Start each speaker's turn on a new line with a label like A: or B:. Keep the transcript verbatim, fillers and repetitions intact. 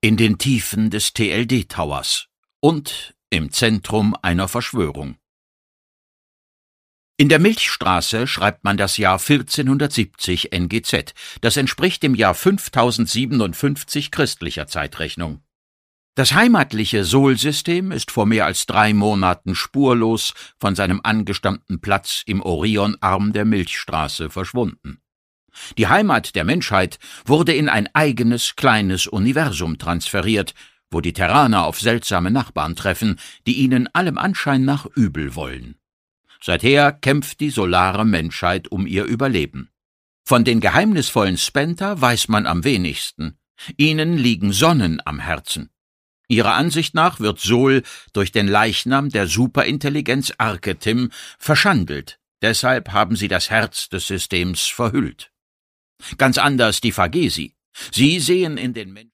A: in den Tiefen des T L D-Towers und im Zentrum einer Verschwörung. In der Milchstraße schreibt man das Jahr vierzehnhundertsiebzig N G Z. Das entspricht dem Jahr fünftausendsiebenundfünfzig christlicher Zeitrechnung. Das heimatliche Sol-System ist vor mehr als drei Monaten spurlos von seinem angestammten Platz im Orionarm der Milchstraße verschwunden. Die Heimat der Menschheit wurde in ein eigenes, kleines Universum transferiert, wo die Terraner auf seltsame Nachbarn treffen, die ihnen allem Anschein nach übel wollen. Seither kämpft die solare Menschheit um ihr Überleben. Von den geheimnisvollen Spenta weiß man am wenigsten. Ihnen liegen Sonnen am Herzen. Ihrer Ansicht nach wird Sol durch den Leichnam der Superintelligenz Arketim verschandelt. Deshalb haben sie das Herz des Systems verhüllt. Ganz anders die Phagesi. Sie sehen in den Menschen